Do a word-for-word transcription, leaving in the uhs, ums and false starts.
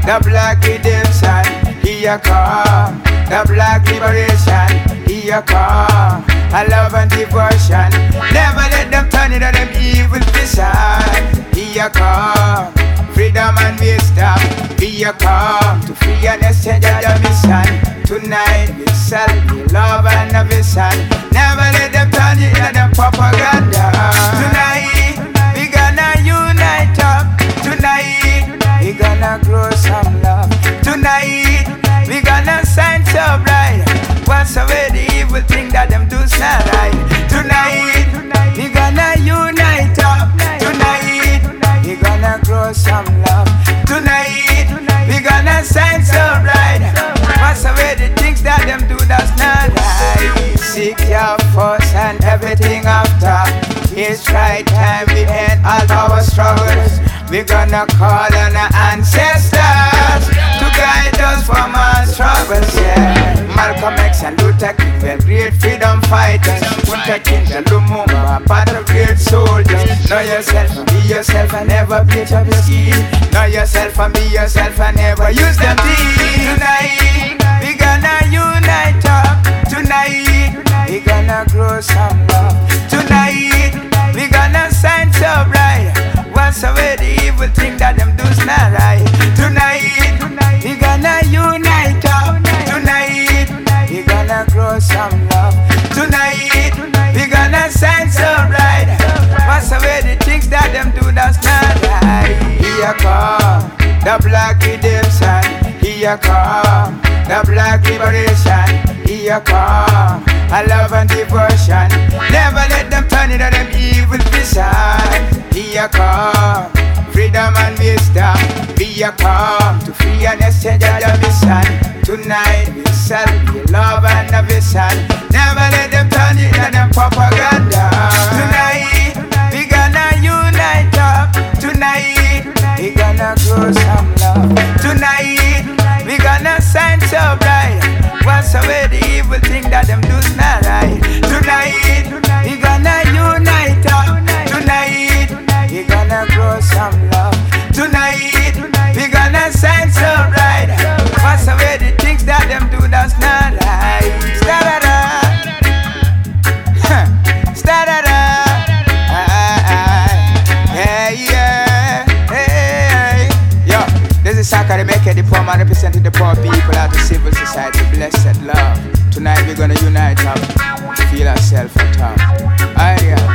the black redemption, here come. The black liberation, here come. A love and devotion, never let them turn into them evil vision. Here come, freedom and wisdom, here come. To free and exchange of the mission. Tonight we celebrate love and a vision. Never let them turn it into them propaganda. Tonight we gonna unite up. Tonight we gonna grow some love. Tonight we gonna shine so bright. Wash away the evil thing that them do not right. Tonight we gonna unite up. Tonight we gonna grow some love. Tonight we gonna shine so bright. Wash away the things that them do that's not right. Seek your force and everything after. It's right time we end all our struggles. We're gonna call on our ancestors to guide us from our struggles, yeah. Malcolm X and Luther King were great freedom fighters. Luther King and Lumumba, part of great soldiers. Know yourself and be yourself and never bleach up your skin. Know yourself and be yourself and never use them things. Tonight, we gonna unite up. Tonight, we gonna grow some love. Tonight, we gonna shine so bright. Wash away the evil thing that them do's not right. Tonight, we gonna unite up. Tonight, we gonna grow some love. Tonight, we gonna shine so bright. Wash away the things that them do that's not right. Here come the black redemption. Here come the black liberation. Here come a love and devotion. Never let them turn into them evil vision. Here come freedom and wisdom. Here come to free and exchange of the mission. Tonight we celebrate love and a vision. Never let them turn it into them propaganda. Tonight we gonna unite up. Tonight we gonna grow some love. Tonight we gonna shine so bright. Wash away the evil thing that them do's not right. Tonight we gonna unite up. Tonight we gonna grow some love. Tonight we gonna shine so bright. Wash away the things that them do that's not right. Sta-da-da, sta-da-da, yeah, yeah, hey, yo. This is Saka, the maker, the poor man representing the poor people of the civil society. Blessed love. Tonight we're gonna unite up, feel ourselves on top. Aye, yeah.